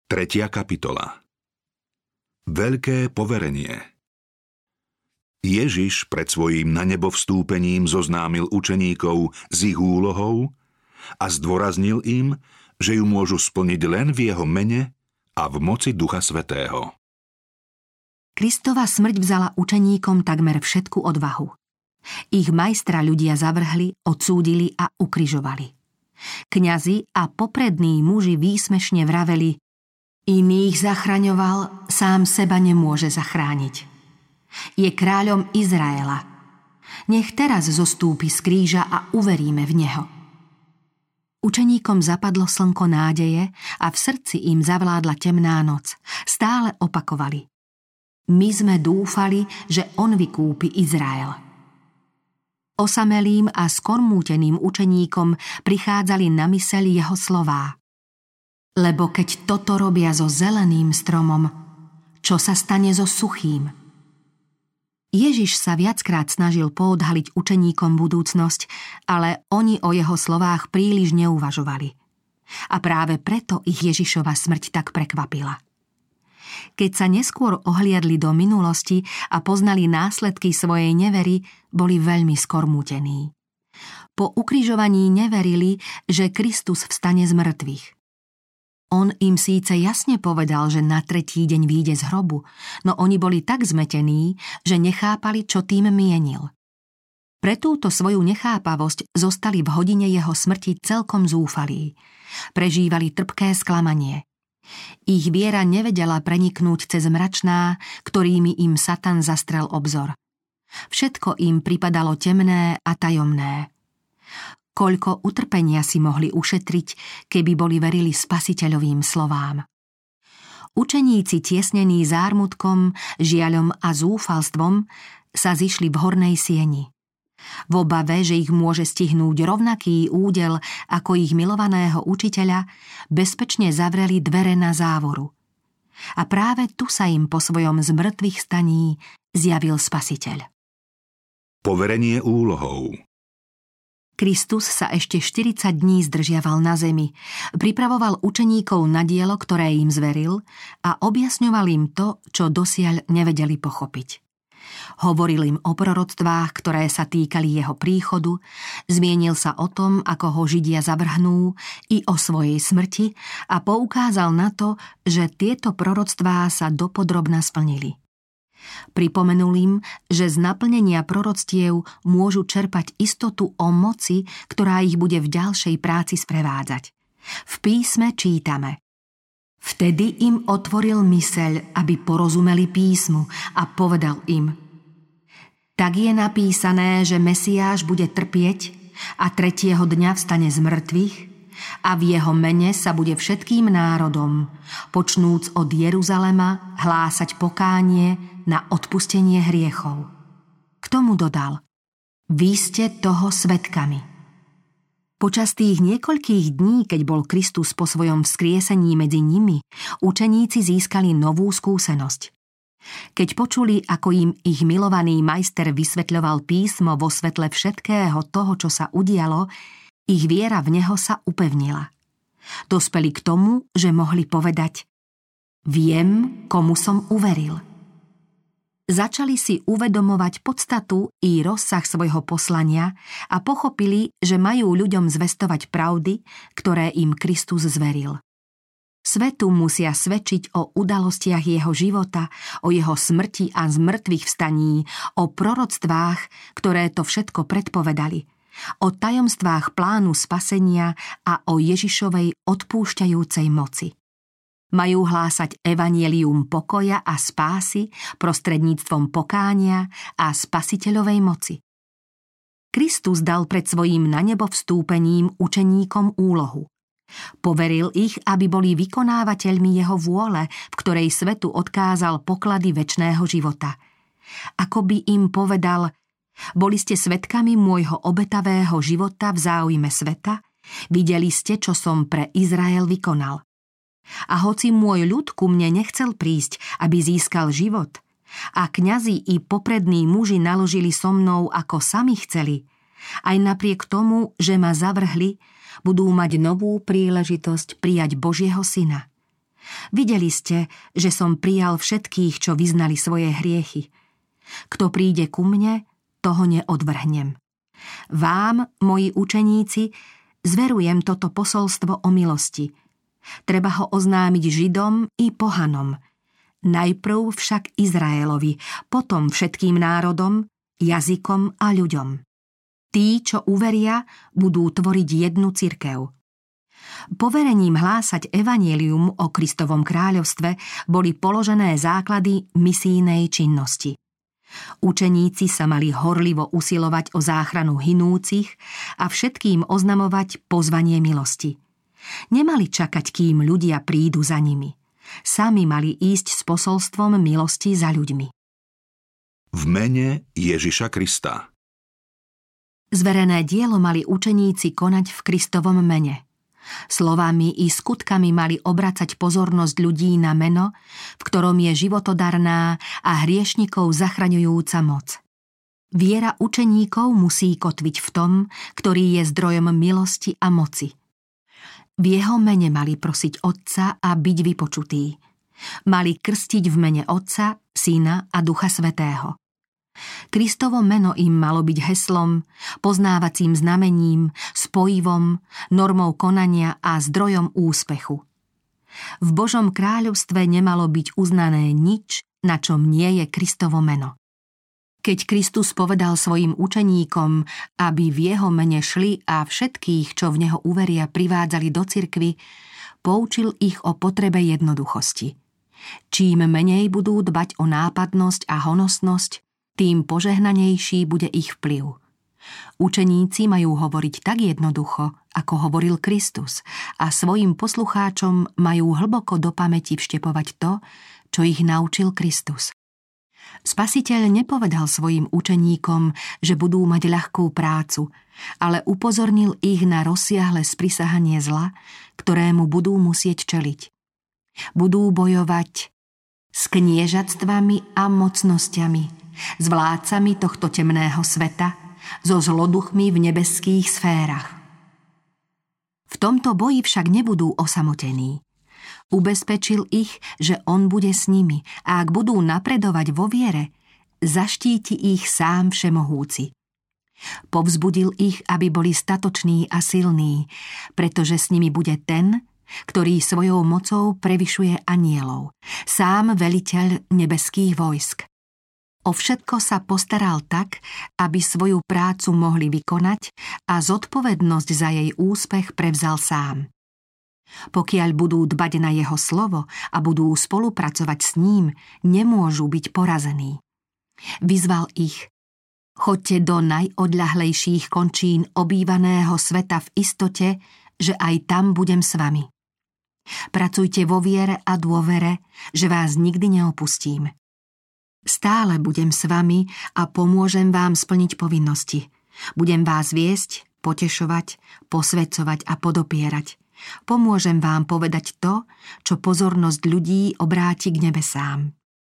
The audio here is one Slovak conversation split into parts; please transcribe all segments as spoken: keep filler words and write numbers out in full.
Tretia kapitola. Veľké poverenie. Ježiš pred svojím na nebo vstúpením zoznámil učeníkov s ich úlohou a zdôraznil im, že ju môžu splniť len v jeho mene a v moci Ducha Svätého. Kristova smrť vzala učeníkom takmer všetku odvahu. Ich majstra ľudia zavrhli, odsúdili a ukrižovali. Kňazi a poprední muži výsmešne vraveli: iných zachraňoval, sám seba nemôže zachrániť. Je kráľom Izraela. Nech teraz zostúpi z kríža a uveríme v neho. Učeníkom zapadlo slnko nádeje a v srdci im zavládla temná noc. Stále opakovali: my sme dúfali, že on vykúpi Izrael. Osamelým a skormúteným učeníkom prichádzali na myseľ jeho slová. Lebo keď toto robia so zeleným stromom, čo sa stane so suchým? Ježiš sa viackrát snažil poodhaliť učeníkom budúcnosť, ale oni o jeho slovách príliš neuvažovali. A práve preto ich Ježišova smrť tak prekvapila. Keď sa neskôr ohliadli do minulosti a poznali následky svojej nevery, boli veľmi skormútení. Po ukrižovaní neverili, že Kristus vstane z mŕtvych. On im síce jasne povedal, že na tretí deň vyjde z hrobu, no oni boli tak zmetení, že nechápali, čo tým mienil. Pre túto svoju nechápavosť zostali v hodine jeho smrti celkom zúfalí. Prežívali trpké sklamanie. Ich viera nevedela preniknúť cez mračná, ktorými im Satan zastrel obzor. Všetko im pripadalo temné a tajomné. Koľko utrpenia si mohli ušetriť, keby boli verili spasiteľovým slovám. Učeníci tiesnení zármutkom, žiaľom a zúfalstvom sa zišli v hornej sieni. V obave, že ich môže stihnúť rovnaký údel ako ich milovaného učiteľa, bezpečne zavreli dvere na závoru. A práve tu sa im po svojom zmrtvých staní zjavil Spasiteľ. Poverenie úlohou. Kristus sa ešte štyridsať dní zdržiaval na zemi, pripravoval učeníkov na dielo, ktoré im zveril, a objasňoval im to, čo dosiaľ nevedeli pochopiť. Hovoril im o proroctvách, ktoré sa týkali jeho príchodu, zmienil sa o tom, ako ho Židia zavrhnú, i o svojej smrti a poukázal na to, že tieto proroctvá sa dopodrobna splnili. Pripomenul im, že z naplnenia proroctiev môžu čerpať istotu o moci, ktorá ich bude v ďalšej práci sprevádzať. V písme čítame: vtedy im otvoril myseľ, aby porozumeli písmu, a povedal im: tak je napísané, že Mesiáš bude trpieť a tretieho dňa vstane z mŕtvych a v jeho mene sa bude všetkým národom, počnúc od Jeruzalema, hlásať pokánie na odpustenie hriechov. K tomu dodal: vy ste toho svedkami. Počas tých niekoľkých dní, keď bol Kristus po svojom vzkriesení medzi nimi, učeníci získali novú skúsenosť. Keď počuli, ako im ich milovaný majster vysvetľoval písmo vo svetle všetkého toho, čo sa udialo, ich viera v neho sa upevnila. Dospeli k tomu, že mohli povedať: viem, komu som uveril. Začali si uvedomovať podstatu i rozsah svojho poslania a pochopili, že majú ľuďom zvestovať pravdy, ktoré im Kristus zveril. Svetu musia svedčiť o udalostiach jeho života, o jeho smrti a zmrtvých vstaní, o proroctvách, ktoré to všetko predpovedali, o tajomstvách plánu spasenia a o Ježišovej odpúšťajúcej moci. Majú hlásať evanjelium pokoja a spásy prostredníctvom pokánia a spasiteľovej moci. Kristus dal pred svojím na nebo vstúpením učeníkom úlohu. Poveril ich, aby boli vykonávateľmi jeho vôle, v ktorej svetu odkázal poklady večného života. Ako by im povedal: boli ste svedkami môjho obetavého života v záujme sveta, videli ste, čo som pre Izrael vykonal. A hoci môj ľud ku mne nechcel prísť, aby získal život, a kňazi i poprední muži naložili so mnou, ako sami chceli, aj napriek tomu, že ma zavrhli, budú mať novú príležitosť prijať Božieho syna. Videli ste, že som prijal všetkých, čo vyznali svoje hriechy. Kto príde ku mne, toho neodvrhnem. Vám, moji učeníci, zverujem toto posolstvo o milosti. Treba ho oznámiť Židom i pohanom. Najprv však Izraelovi, potom všetkým národom, jazykom a ľuďom. Tí, čo uveria, budú tvoriť jednu cirkev. Poverením hlásať evanjelium o Kristovom kráľovstve boli položené základy misijnej činnosti. Učeníci sa mali horlivo usilovať o záchranu hinúcich a všetkým oznamovať pozvanie milosti. Nemali čakať, kým ľudia prídu za nimi. Sami mali ísť s posolstvom milosti za ľuďmi. V mene Ježiša Krista. Zverené dielo mali učeníci konať v Kristovom mene. Slovami i skutkami mali obracať pozornosť ľudí na meno, v ktorom je životodarná a hriešnikov zachraňujúca moc. Viera učeníkov musí kotviť v tom, ktorý je zdrojom milosti a moci. V jeho mene mali prosiť Otca a byť vypočutí. Mali krstiť v mene Otca, Syna a Ducha Svätého. Kristovo meno im malo byť heslom, poznávacím znamením, spojivom, normou konania a zdrojom úspechu. V Božom kráľovstve nemalo byť uznané nič, na čom nie je Kristovo meno. Keď Kristus povedal svojim učeníkom, aby v jeho mene šli a všetkých, čo v neho uveria, privádzali do cirkvi, poučil ich o potrebe jednoduchosti. Čím menej budú dbať o nápadnosť a honosnosť, tým požehnanejší bude ich vplyv. Učeníci majú hovoriť tak jednoducho, ako hovoril Kristus, a svojim poslucháčom majú hlboko do pamäti vštepovať to, čo ich naučil Kristus. Spasiteľ nepovedal svojim učeníkom, že budú mať ľahkú prácu, ale upozornil ich na rozsiahle sprisahanie zla, ktorému budú musieť čeliť. Budú bojovať s kniežatstvami a mocnosťami, s vládcami tohto temného sveta, so zloduchmi v nebeských sférach. V tomto boji však nebudú osamotení. Ubezpečil ich, že on bude s nimi a ak budú napredovať vo viere, zaštíti ich sám Všemohúci. Povzbudil ich, aby boli statoční a silní, pretože s nimi bude ten, ktorý svojou mocou prevyšuje anielov, sám veliteľ nebeských vojsk. O všetko sa postaral tak, aby svoju prácu mohli vykonať a zodpovednosť za jej úspech prevzal sám. Pokiaľ budú dbať na jeho slovo a budú spolupracovať s ním, nemôžu byť porazení. Vyzval ich: choďte do najodľahlejších končín obývaného sveta v istote, že aj tam budem s vami. Pracujte vo viere a dôvere, že vás nikdy neopustím. Stále budem s vami a pomôžem vám splniť povinnosti. Budem vás viesť, potešovať, posväcovať a podopierať. Pomôžem vám povedať to, čo pozornosť ľudí obráti k nebesám.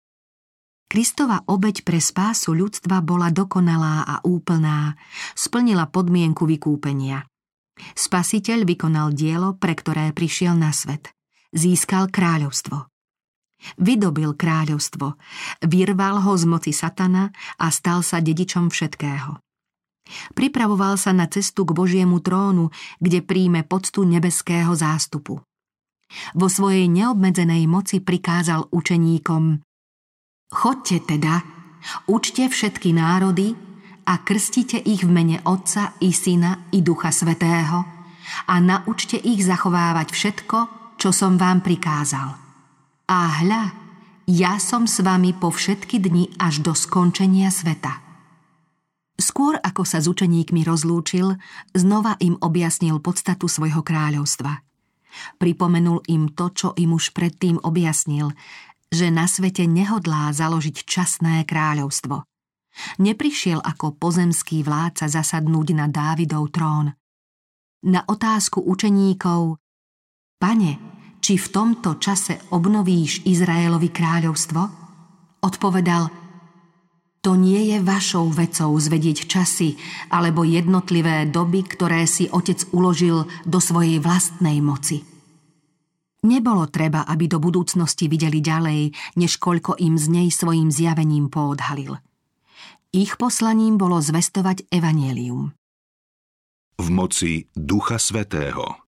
Kristova obeť pre spásu ľudstva bola dokonalá a úplná, splnila podmienku vykúpenia. Spasiteľ vykonal dielo, pre ktoré prišiel na svet. Získal kráľovstvo. Vydobil kráľovstvo, vyrval ho z moci satana a stal sa dedičom všetkého. Pripravoval sa na cestu k Božiemu trónu, kde príjme poctu nebeského zástupu. Vo svojej neobmedzenej moci prikázal učeníkom: choďte teda, učte všetky národy a krstite ich v mene Otca i Syna i Ducha Svätého a naučte ich zachovávať všetko, čo som vám prikázal. A hľa, ja som s vami po všetky dni až do skončenia sveta. Skôr ako sa s učeníkmi rozlúčil, znova im objasnil podstatu svojho kráľovstva. Pripomenul im to, čo im už predtým objasnil, že na svete nehodlá založiť časné kráľovstvo. Neprišiel ako pozemský vládca zasadnúť na Dávidov trón. Na otázku učeníkov: Pane, či v tomto čase obnovíš Izraelovi kráľovstvo? Odpovedal: to nie je vašou vecou zvedieť časy alebo jednotlivé doby, ktoré si Otec uložil do svojej vlastnej moci. Nebolo treba, aby do budúcnosti videli ďalej, než koľko im z nej svojim zjavením poodhalil. Ich poslaním bolo zvestovať evanjelium. V moci Ducha Svätého.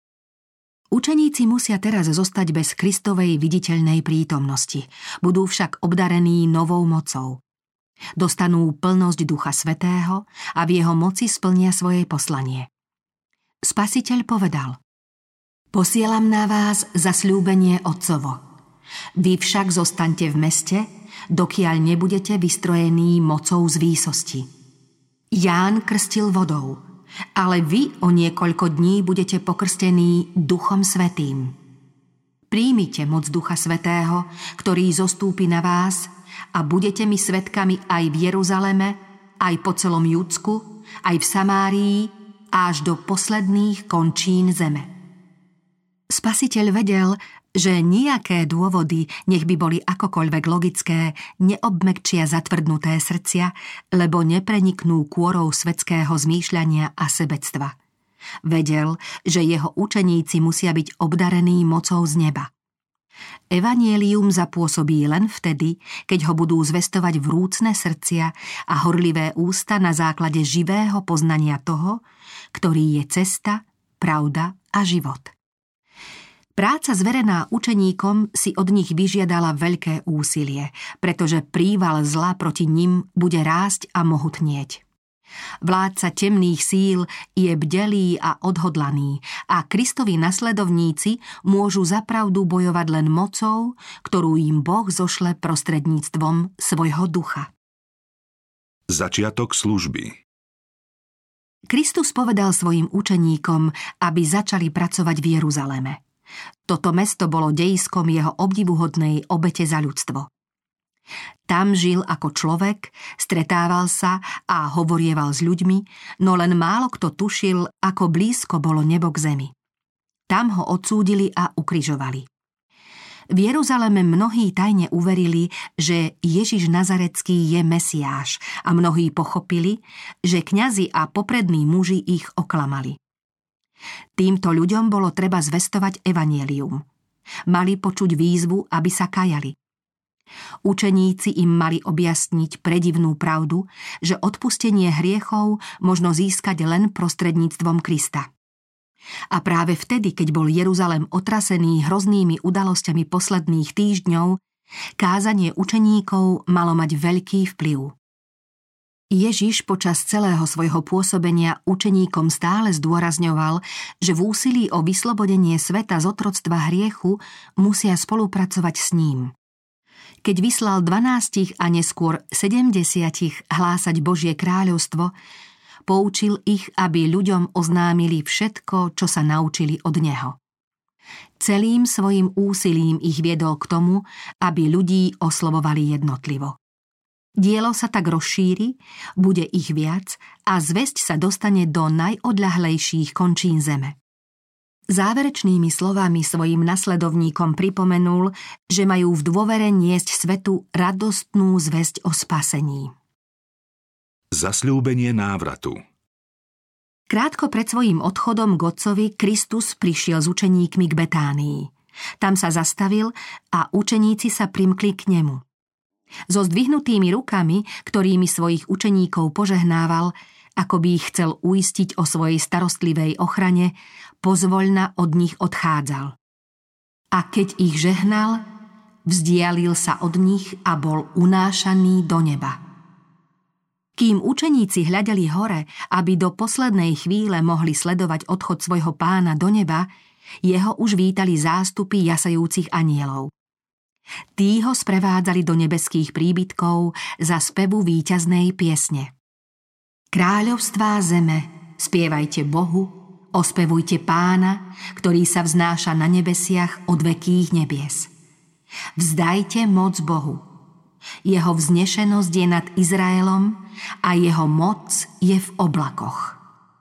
Učeníci musia teraz zostať bez Kristovej viditeľnej prítomnosti, budú však obdarení novou mocou. Dostanú plnosť Ducha Svätého a v jeho moci splnia svoje poslanie. Spasiteľ povedal: Posielam na vás zasľúbenie Otcovo. Vy však zostaňte v meste, dokiaľ nebudete vystrojení mocou z výsosti. Ján krstil vodou, ale vy o niekoľko dní budete pokrstení Duchom Svätým. Príjmite moc Ducha Svätého, ktorý zostúpi na vás, a budete mi svedkami aj v Jeruzaleme, aj po celom Judsku, aj v Samárii, až do posledných končín zeme. Spasiteľ vedel, že nejaké dôvody, nech by boli akokoľvek logické, neobmekčia zatvrdnuté srdcia, lebo nepreniknú kôrou svetského zmýšľania a sebectva. Vedel, že jeho učeníci musia byť obdarení mocou z neba. Evanjelium zapôsobí len vtedy, keď ho budú zvestovať vrúcne srdcia a horlivé ústa na základe živého poznania toho, ktorý je cesta, pravda a život. Práca zverená učeníkom si od nich vyžiadala veľké úsilie, pretože príval zla proti nim bude rásť a mohutnieť. Vládca temných síl je bdelý a odhodlaný a Kristovi nasledovníci môžu zapravdu bojovať len mocou, ktorú im Boh zošle prostredníctvom svojho ducha. Začiatok služby. Kristus povedal svojim učeníkom, aby začali pracovať v Jeruzaleme. Toto mesto bolo dejiskom jeho obdivuhodnej obete za ľudstvo. Tam žil ako človek, stretával sa a hovorieval s ľuďmi, no len málo kto tušil, ako blízko bolo nebo k zemi. Tam ho odsúdili a ukrižovali. V Jeruzaleme mnohí tajne uverili, že Ježiš Nazarecký je Mesiáš, a mnohí pochopili, že kňazi a poprední muži ich oklamali. Týmto ľuďom bolo treba zvestovať evanjelium. Mali počuť výzvu, aby sa kajali. Učeníci im mali objasniť predivnú pravdu, že odpustenie hriechov možno získať len prostredníctvom Krista. A práve vtedy, keď bol Jeruzalem otrasený hroznými udalosťami posledných týždňov, kázanie učeníkov malo mať veľký vplyv. Ježiš počas celého svojho pôsobenia učeníkom stále zdôrazňoval, že v úsilí o vyslobodenie sveta z otroctva hriechu musia spolupracovať s ním. Keď vyslal dvanástich a neskôr sedemdesiatich hlásať Božie kráľovstvo, poučil ich, aby ľuďom oznámili všetko, čo sa naučili od neho. Celým svojim úsilím ich viedol k tomu, aby ľudí oslovovali jednotlivo. Dielo sa tak rozšíri, bude ich viac a zvesť sa dostane do najodľahlejších končín zeme. Záverečnými slovami svojim nasledovníkom pripomenul, že majú v dôvere niesť svetu radostnú zvesť o spasení. Zasľúbenie návratu. Krátko pred svojím odchodom k Otcovi Kristus prišiel s učeníkmi k Betánii. Tam sa zastavil a učeníci sa primkli k nemu. So zdvihnutými rukami, ktorými svojich učeníkov požehnával, ako by ich chcel uistiť o svojej starostlivej ochrane, pozvoľna od nich odchádzal. A keď ich žehnal, vzdialil sa od nich a bol unášaný do neba. Kým učeníci hľadeli hore, aby do poslednej chvíle mohli sledovať odchod svojho pána do neba, jeho už vítali zástupy jasajúcich anjelov. Tí ho sprevádzali do nebeských príbytkov za spevu víťaznej piesne. Kráľovstvá zeme, spievajte Bohu, ospevujte Pána, ktorý sa vznáša na nebesiach od vekých nebies. Vzdajte moc Bohu. Jeho vznešenosť je nad Izraelom a jeho moc je v oblakoch.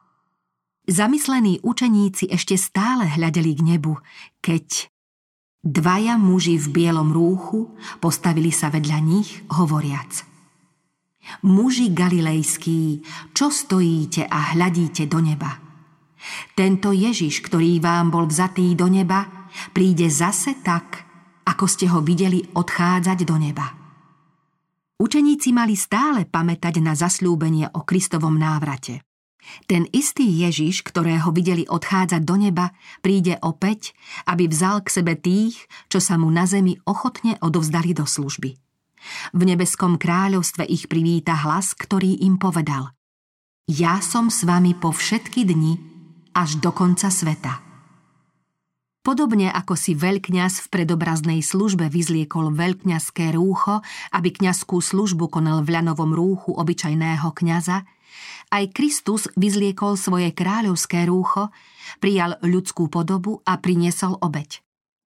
Zamyslení učeníci ešte stále hľadeli k nebu, keď dvaja muži v bielom rúchu postavili sa vedľa nich, hovoriac: Muži galilejskí, čo stojíte a hľadíte do neba? Tento Ježiš, ktorý vám bol vzatý do neba, príde zase tak, ako ste ho videli odchádzať do neba. Učeníci mali stále pamätať na zasľúbenie o Kristovom návrate. Ten istý Ježiš, ktorého videli odchádzať do neba, príde opäť, aby vzal k sebe tých, čo sa mu na zemi ochotne odovzdali do služby. V nebeskom kráľovstve ich privíta hlas, ktorý im povedal: Ja som s vami po všetky dni, až do konca sveta. Podobne ako si veľkňaz v predobraznej službe vyzliekol veľkňazské rúcho, aby kňazskú službu konal v ľanovom rúchu obyčajného kňaza, aj Kristus vyzliekol svoje kráľovské rúcho, prijal ľudskú podobu a priniesol obeť.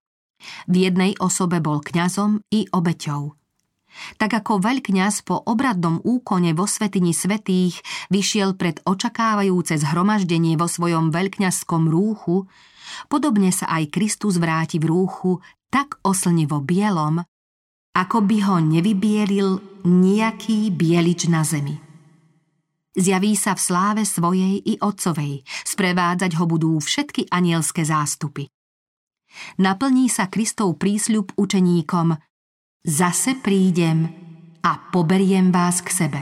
V jednej osobe bol kňazom i obeťou. Tak ako veľkňaz po obradnom úkone vo svätyni svätých vyšiel pred očakávajúce zhromaždenie vo svojom veľkňazskom rúchu, podobne sa aj Kristus vráti v rúchu tak oslnivo bielom, ako by ho nevybielil nejaký bielič na zemi. Zjaví sa v sláve svojej i Otcovej, sprevádzať ho budú všetky anielské zástupy. Naplní sa Kristov prísľub učeníkom: Zase prídem a poberiem vás k sebe.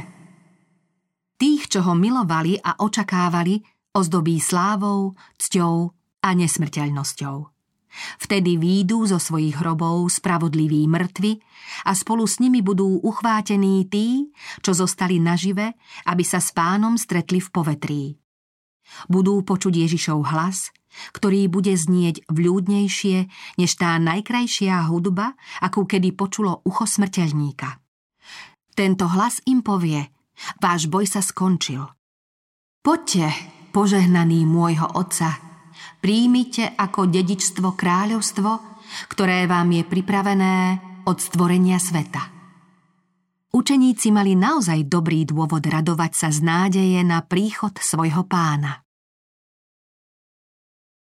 Tých, čo ho milovali a očakávali, ozdobí slávou, cťou a nesmrteľnosťou. Vtedy výjdu zo svojich hrobov spravodliví mŕtvi a spolu s nimi budú uchvátení tí, čo zostali nažive, aby sa s Pánom stretli v povetrí. Budú počuť Ježišov hlas, ktorý bude znieť vľúdnejšie než tá najkrajšia hudba, akú kedy počulo ucho smrteľníka. Tento hlas im povie: Váš boj sa skončil. Poďte, požehnaní môjho Otca, príjmite ako dedičstvo kráľovstvo, ktoré vám je pripravené od stvorenia sveta. Učeníci mali naozaj dobrý dôvod radovať sa z nádeje na príchod svojho Pána.